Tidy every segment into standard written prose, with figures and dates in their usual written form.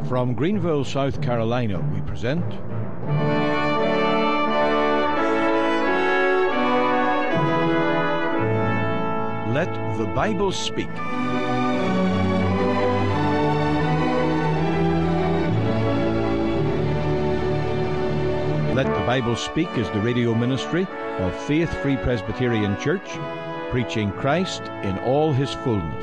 From Greenville, South Carolina, we present Let the Bible Speak. Let the Bible Speak is the radio ministry of Faith Free Presbyterian Church, preaching Christ in all his fullness.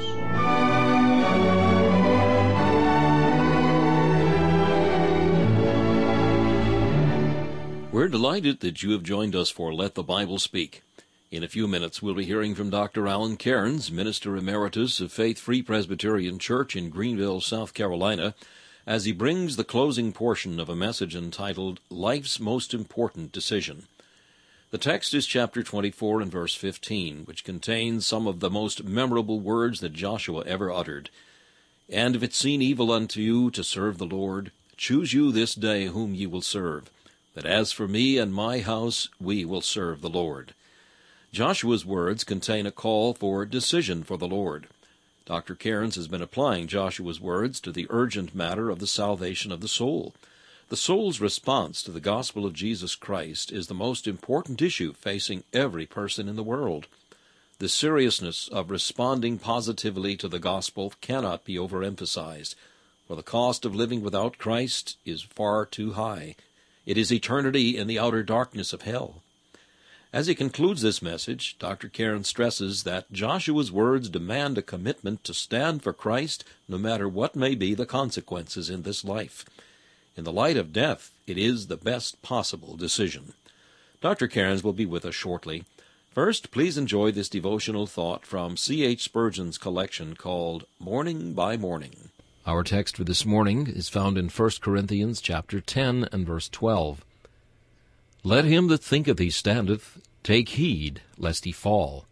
We're delighted that you have joined us for Let the Bible Speak. In a few minutes, we'll be hearing from Dr. Alan Cairns, Minister Emeritus of Faith Free Presbyterian Church in Greenville, South Carolina, as he brings the closing portion of a message entitled, Life's Most Important Decision. The text is chapter 24 and verse 15, which contains some of the most memorable words that Joshua ever uttered. And if it seem evil unto you to serve the Lord, choose you this day whom ye will serve. That as for me and my house, we will serve the Lord. Joshua's words contain a call for decision for the Lord. Dr. Cairns has been applying Joshua's words to the urgent matter of the salvation of the soul. The soul's response to the gospel of Jesus Christ is the most important issue facing every person in the world. The seriousness of responding positively to the gospel cannot be overemphasized, for the cost of living without Christ is far too high. It is eternity in the outer darkness of hell. As he concludes this message, Dr. Cairns stresses that Joshua's words demand a commitment to stand for Christ no matter what may be the consequences in this life. In the light of death, it is the best possible decision. Dr. Cairns will be with us shortly. First, please enjoy this devotional thought from C.H. Spurgeon's collection called Morning by Morning. Our text for this morning is found in 1 Corinthians chapter 10 and verse 12. Let him that thinketh he standeth take heed lest he fall.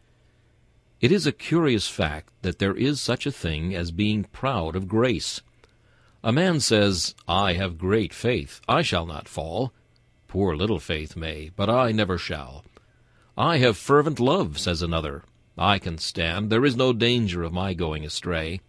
It is a curious fact that there is such a thing as being proud of grace. A man says, I have great faith, I shall not fall. Poor little faith may, but I never shall. I have fervent love, says another. I can stand, there is no danger of my going astray.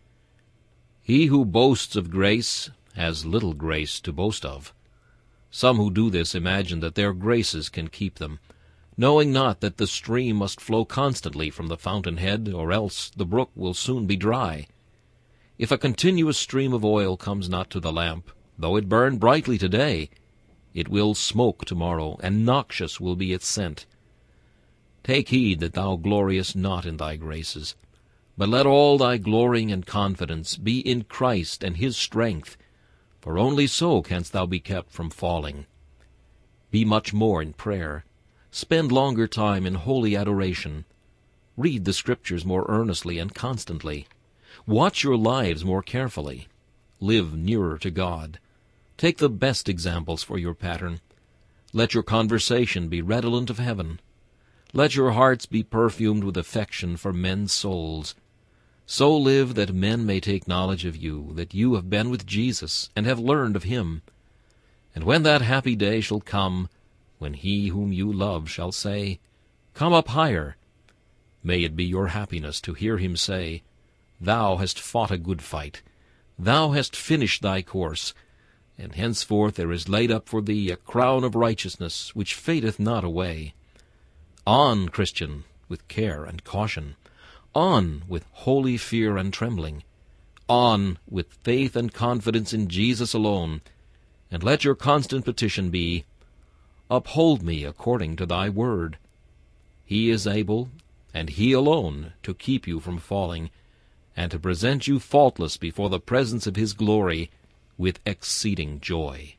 He who boasts of grace has little grace to boast of. Some who do this imagine that their graces can keep them, knowing not that the stream must flow constantly from the fountainhead, or else the brook will soon be dry. If a continuous stream of oil comes not to the lamp, though it burn brightly today, it will smoke tomorrow, and noxious will be its scent. Take heed that thou gloriest not in thy graces, but let all thy glorying and confidence be in Christ and his strength, for only so canst thou be kept from falling. Be much more in prayer. Spend longer time in holy adoration. Read the Scriptures more earnestly and constantly. Watch your lives more carefully. Live nearer to God. Take the best examples for your pattern. Let your conversation be redolent of heaven. Let your hearts be perfumed with affection for men's souls. So live that men may take knowledge of you, that you have been with Jesus, and have learned of him. And when that happy day shall come, when he whom you love shall say, Come up higher, may it be your happiness to hear him say, Thou hast fought a good fight, thou hast finished thy course, and henceforth there is laid up for thee a crown of righteousness, which fadeth not away. On, Christian, with care and caution. On with holy fear and trembling. On with faith and confidence in Jesus alone. And let your constant petition be, Uphold me according to thy word. He is able, and he alone, to keep you from falling, and to present you faultless before the presence of his glory with exceeding joy.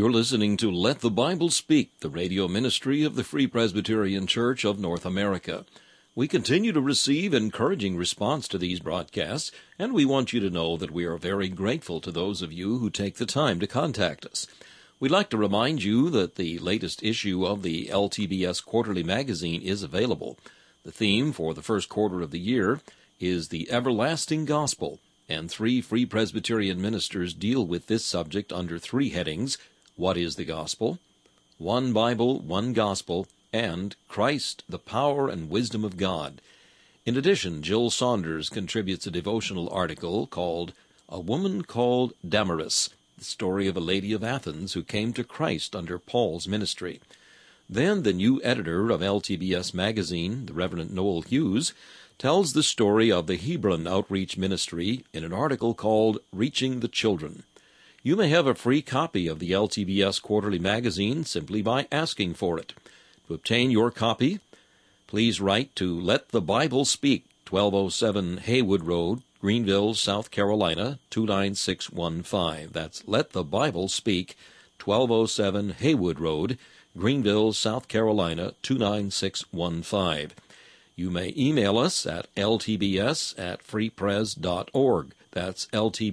You're listening to Let the Bible Speak, the radio ministry of the Free Presbyterian Church of North America. We continue to receive encouraging response to these broadcasts, and we want you to know that we are very grateful to those of you who take the time to contact us. We'd like to remind you that the latest issue of the LTBS Quarterly Magazine is available. The theme for the first quarter of the year is the Everlasting Gospel, and 3 Free Presbyterian ministers deal with this subject under 3 headings: What is the Gospel? One Bible, One Gospel, and Christ, the Power and Wisdom of God. In addition, Jill Saunders contributes a devotional article called A Woman Called Damaris, the story of a lady of Athens who came to Christ under Paul's ministry. Then the new editor of LTBS Magazine, the Reverend Noel Hughes, tells the story of the Hebron Outreach Ministry in an article called Reaching the Children. You may have a free copy of the LTBS Quarterly Magazine simply by asking for it. To obtain your copy, please write to Let the Bible Speak, 1207 Haywood Road, Greenville, South Carolina, 29615. That's Let the Bible Speak, 1207 Haywood Road, Greenville, South Carolina, 29615. You may email us at ltbs@freepres.org. That's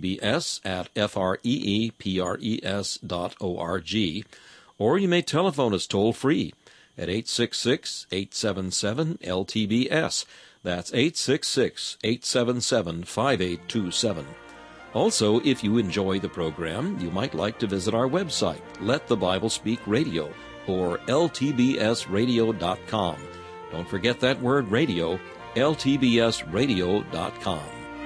ltbs@freepres.org. Or you may telephone us toll-free at 866-877-LTBS. That's 866-877-5827. Also, if you enjoy the program, you might like to visit our website, Let the Bible Speak Radio, or ltbsradio.com. Don't forget that word radio, ltbsradio.com.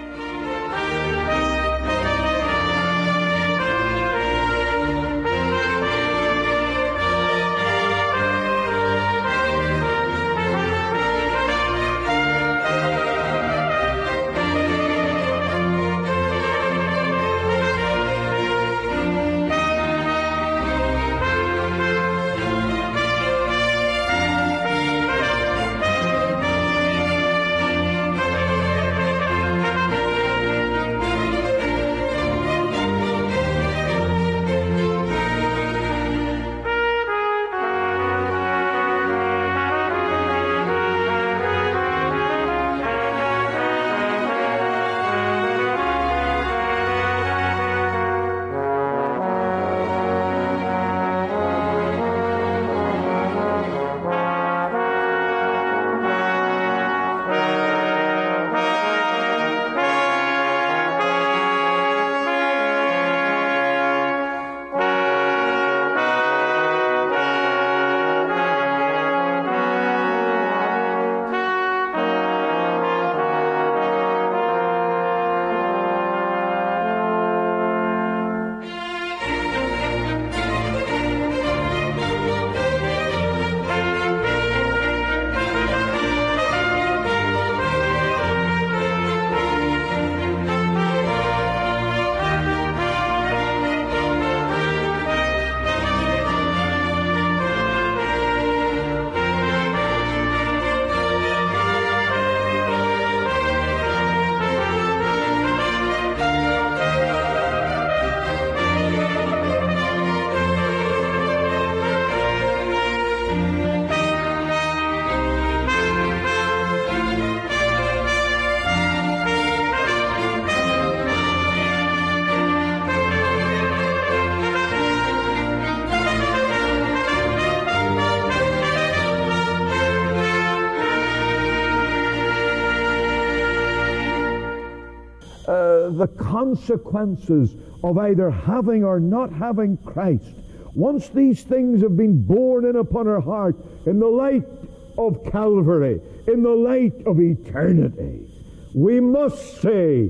The consequences of either having or not having Christ, once these things have been borne in upon our heart in the light of Calvary, in the light of eternity, we must say,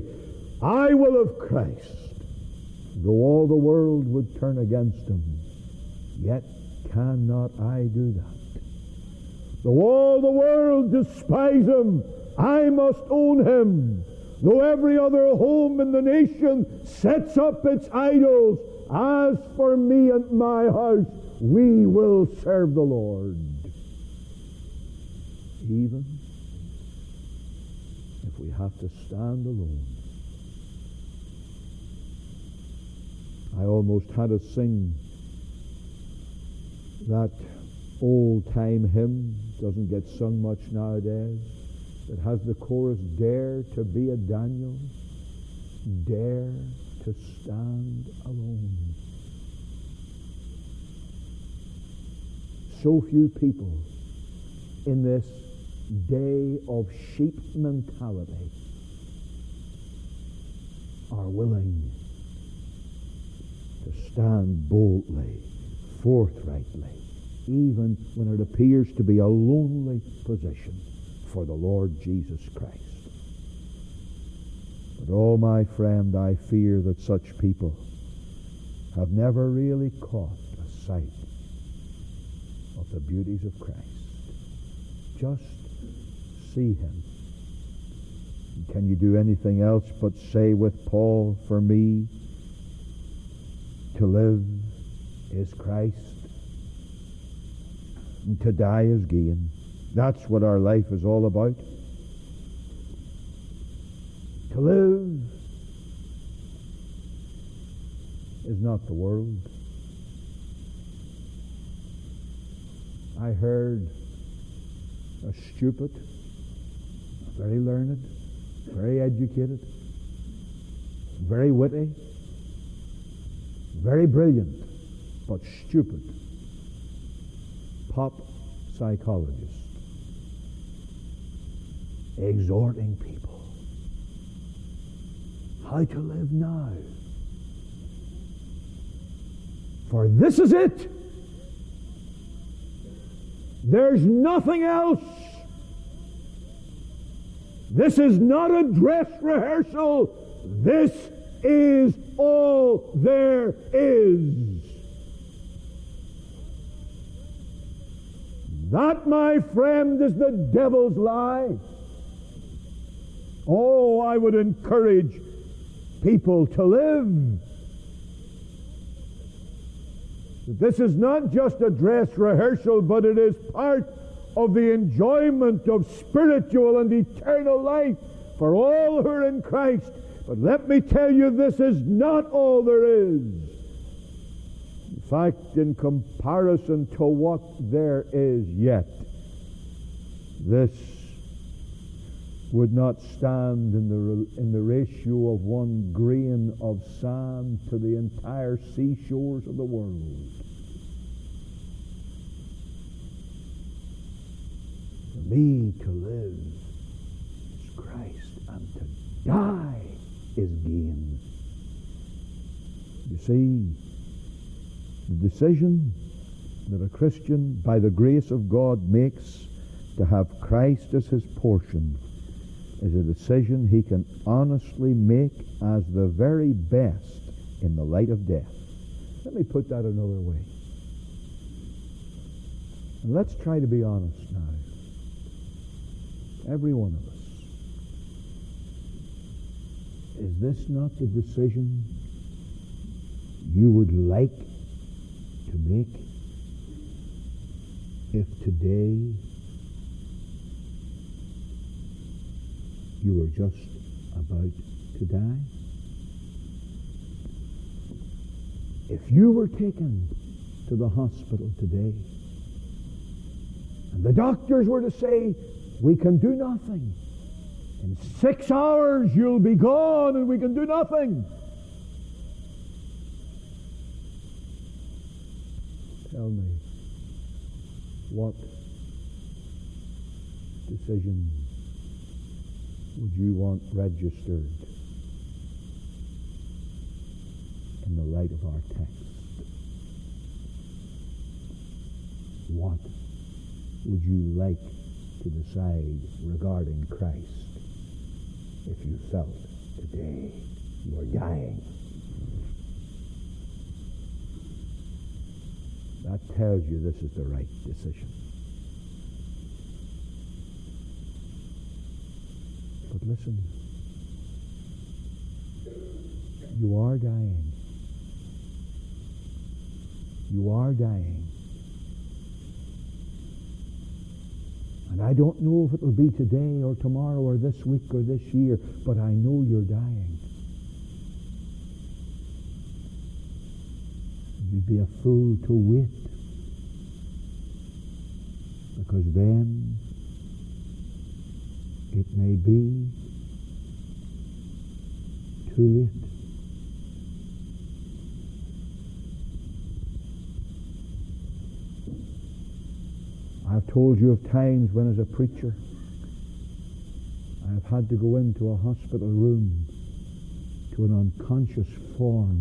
I will have Christ. Though all the world would turn against him, yet cannot I do that. Though all the world despise him, I must own him. Though every other home in the nation sets up its idols, as for me and my house, we will serve the Lord. Even if we have to stand alone. I almost had to sing That old-time hymn doesn't get sung much nowadays. It has the chorus, dare to be a Daniel, dare to stand alone. So few people in this day of sheep mentality are willing to stand boldly, forthrightly, even when it appears to be a lonely position for the Lord Jesus Christ. But oh, my friend, I fear that such people have never really caught a sight of the beauties of Christ. Just see Him. And can you do anything else but say with Paul, for me to live is Christ, and to die is gain. That's what our life is all about. To live is not the world. I heard a stupid, very learned, very educated, very witty, very brilliant, but stupid pop psychologist exhorting people how to live now. For this is it. There's nothing else. This is not a dress rehearsal. This is all there is. That, my friend, is the devil's lie. Oh, I would encourage people to live. This is not just a dress rehearsal, but it is part of the enjoyment of spiritual and eternal life for all who are in Christ. But let me tell you, this is not all there is. In fact, in comparison to what there is yet, this would not stand in the ratio of one grain of sand to the entire seashores of the world. For me to live is Christ, and to die is gain. You see, the decision that a Christian, by the grace of God, makes to have Christ as his portion is a decision he can honestly make as the very best in the light of death. Let me put that another way. And let's try to be honest now. Every one of us. Is this not the decision you would like to make if today you were just about to die? If you were taken to the hospital today and the doctors were to say, we can do nothing. In 6 hours you'll be gone and we can do nothing. Tell me, what decision would you want registered in the light of our text? What would you like to decide regarding Christ if you felt today you were dying? That tells you this is the right decision. But listen, you are dying. You are dying. And I don't know if it will be today or tomorrow or this week or this year, but I know you're dying. You'd be a fool to wait because then it may be too late. I've told you of times when, as a preacher, I've had to go into a hospital room to an unconscious form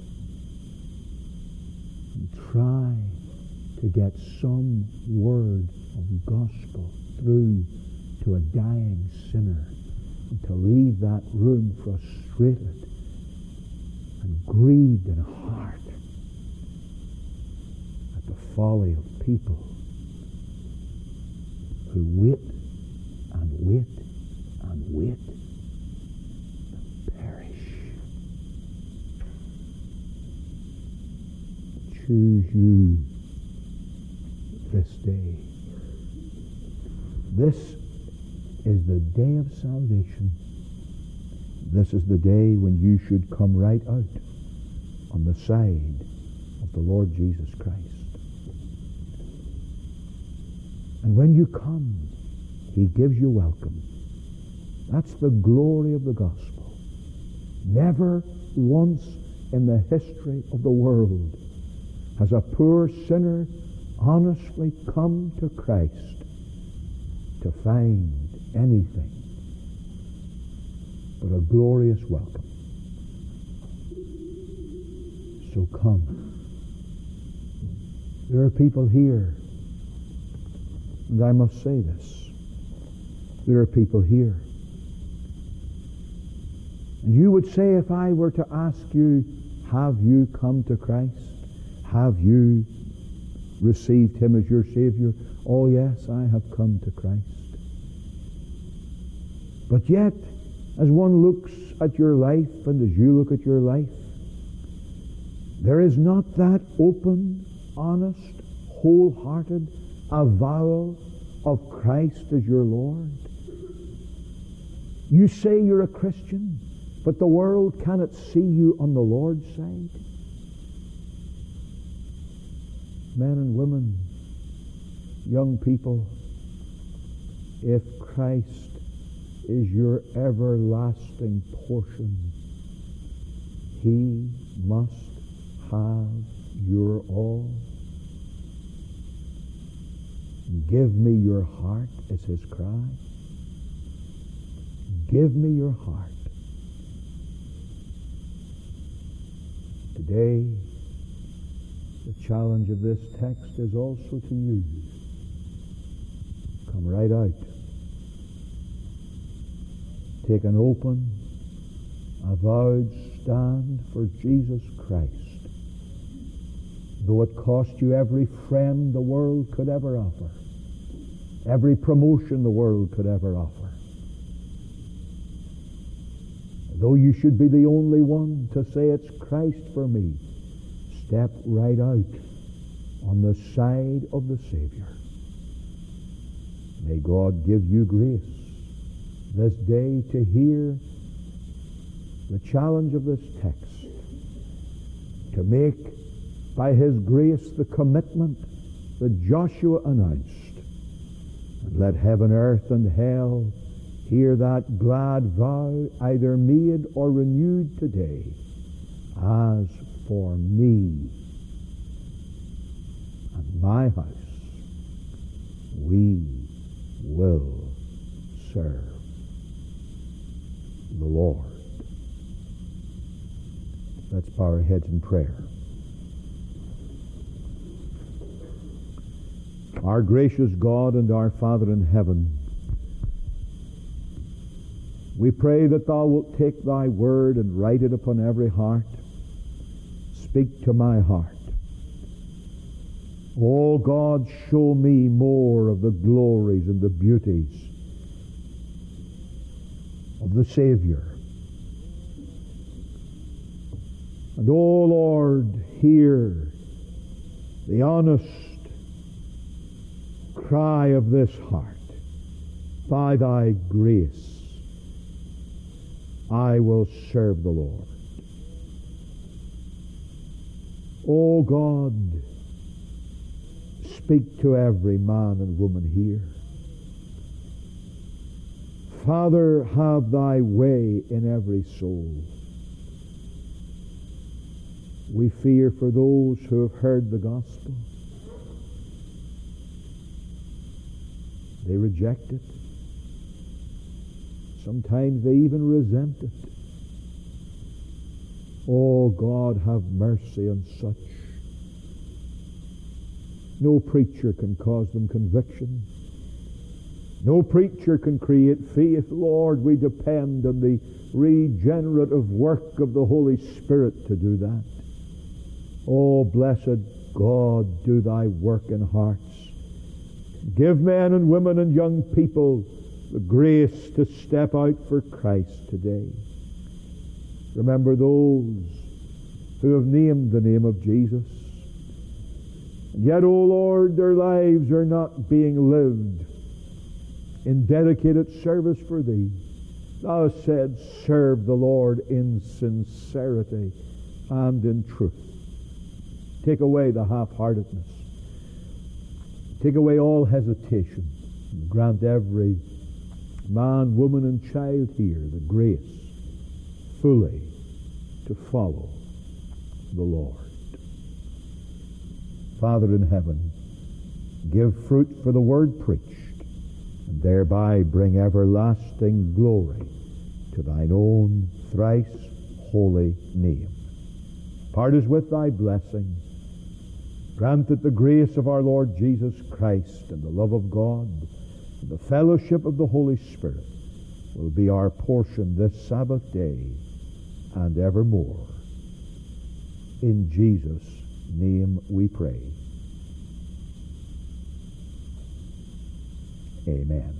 and try to get some word of gospel through to a dying sinner, and to leave that room frustrated and grieved in heart at the folly of people who wait and wait and wait and perish. Choose you this day. This is the day of salvation. This is the day when you should come right out on the side of the Lord Jesus Christ. And when you come, He gives you welcome. That's the glory of the gospel. Never once in the history of the world has a poor sinner honestly come to Christ to find anything but a glorious welcome. So come. There are people here, and I must say this, there are people here, and you would say, if I were to ask you, have you come to Christ? Have you received Him as your Savior? Oh yes, I have come to Christ. But yet, as one looks at your life and as you look at your life, there is not that open, honest, wholehearted avowal of Christ as your Lord. You say you're a Christian, but the world cannot see you on the Lord's side. Men and women, young people, if Christ is your everlasting portion, He must have your all. Give me your heart is His cry. Give me your heart. Today, the challenge of this text is also to you. Come right out. Take an open, avowed stand for Jesus Christ. Though it cost you every friend the world could ever offer, every promotion the world could ever offer, though you should be the only one to say it's Christ for me, step right out on the side of the Savior. May God give you grace this day to hear the challenge of this text, to make by His grace the commitment that Joshua announced. And let heaven, earth, and hell hear that glad vow, either made or renewed today. As for me and my house, we will serve the Lord. Let's bow our heads in prayer. Our gracious God and our Father in heaven, we pray that Thou wilt take Thy word and write it upon every heart. Speak to my heart. Oh God, show me more of the glories and the beauties of the Savior. And oh Lord, hear the honest cry of this heart. By Thy grace, I will serve the Lord. O God, speak to every man and woman here. Father, have thy way in every soul. We fear for those who have heard the gospel. They reject it. Sometimes they even resent it. Oh, God, have mercy on such. No preacher can cause them conviction. No preacher can create faith. Lord, we depend on the regenerative work of the Holy Spirit to do that. Oh, blessed God, do thy work in hearts. Give men and women and young people the grace to step out for Christ today. Remember those who have named the name of Jesus. And yet, O Lord, their lives are not being lived in dedicated service for Thee. Thou hast said, serve the Lord in sincerity and in truth. Take away the half-heartedness. Take away all hesitation. And grant every man, woman, and child here the grace fully to follow the Lord. Father in heaven, give fruit for the word preached, and thereby bring everlasting glory to thine own thrice holy name. Part us with thy blessing. Grant that the grace of our Lord Jesus Christ and the love of God and the fellowship of the Holy Spirit will be our portion this Sabbath day and evermore. In Jesus' name we pray. Amen.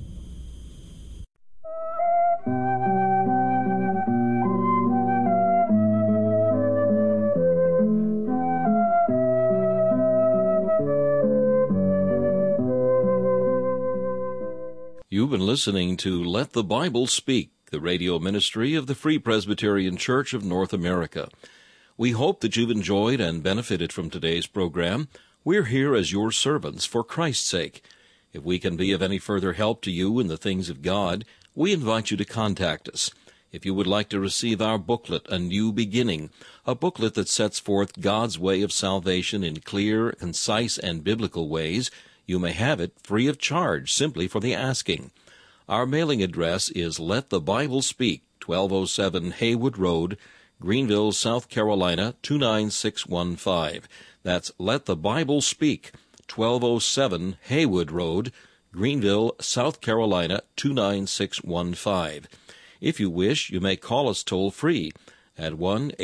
You've been listening to Let the Bible Speak, the radio ministry of the Free Presbyterian Church of North America. We hope that you've enjoyed and benefited from today's program. We're here as your servants for Christ's sake. If we can be of any further help to you in the things of God, we invite you to contact us. If you would like to receive our booklet, A New Beginning, a booklet that sets forth God's way of salvation in clear, concise, and biblical ways, you may have it free of charge simply for the asking. Our mailing address is Let the Bible Speak, 1207 Haywood Road, Greenville, South Carolina, 29615. That's Let the Bible Speak, 1207 Haywood Road, Greenville, South Carolina, 29615. If you wish, you may call us toll-free at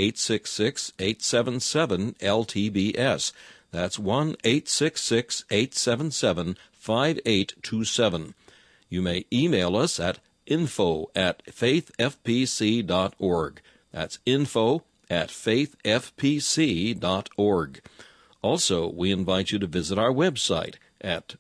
1-866-877-LTBS. That's 1-866-877-5827. You may email us at info@faithfpc.org. That's info@faithfpc.org. Also, we invite you to visit our website at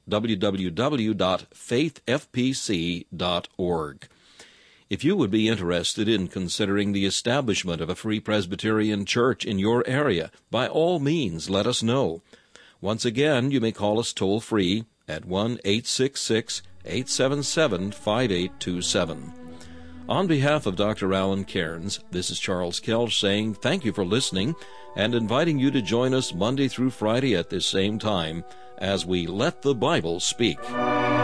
www.faithfpc.org. If you would be interested in considering the establishment of a Free Presbyterian Church in your area, by all means let us know. Once again, you may call us toll-free at 1-866-877-5827. On behalf of Dr. Alan Cairns, this is Charles Kelch saying thank you for listening and inviting you to join us Monday through Friday at this same time as we Let the Bible Speak.